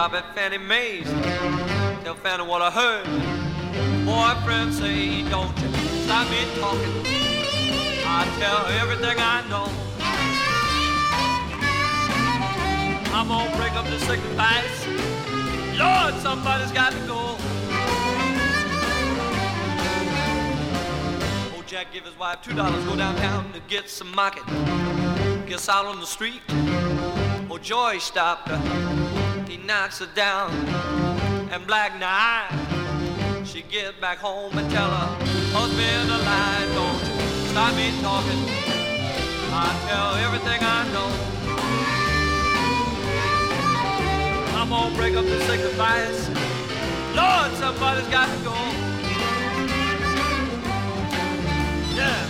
stop at Fannie Mae's. Tell Fannie what I heard. Boyfriend say, don't you stop me talking. I tell her everything I know. I'm gonna break up the sacrifice. Lord, somebody's got to go. Old Jack give his wife $2, go downtown to get some market. Gets out on the street. Oh, Joy stopped her. He knocks her down. And black night, she get back home and tell her husband a lie. Don't you stop me talking. I tell everything I know. I'm gonna break up the sacrifice. Lord, somebody's got to go. Yeah.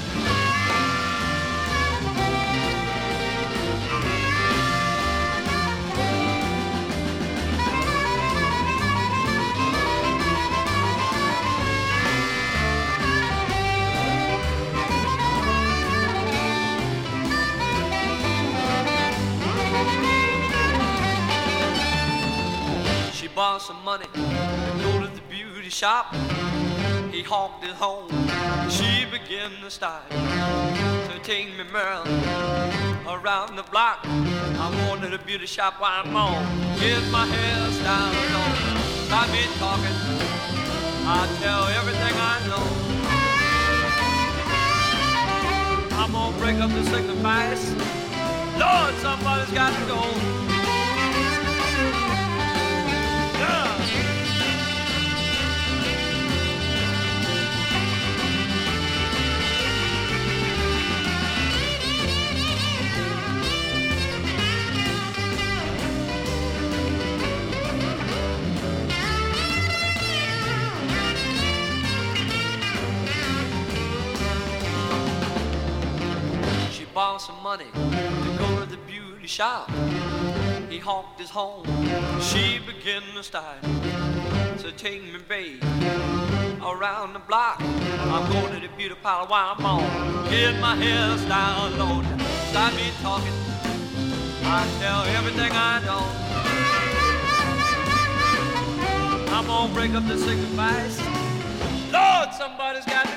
Borrow some money and go to the beauty shop. He hawked his home. She began to style. So take me, Merle, around the block. I'm going to the beauty shop while I'm on. Get my hairstyle on. Stop me talking. I tell everything I know. I'm gonna break up the sacrifice. Lord, somebody's got to go. Borrow some money to go to the beauty shop. He hawked his home. She began to style. So take me, babe, around the block. I'm going to the beauty parlor while I'm on. Get my hairstyle, Lord. Stop me talking. I tell everything I know. I'm gonna break up the sacrifice. Lord, somebody's got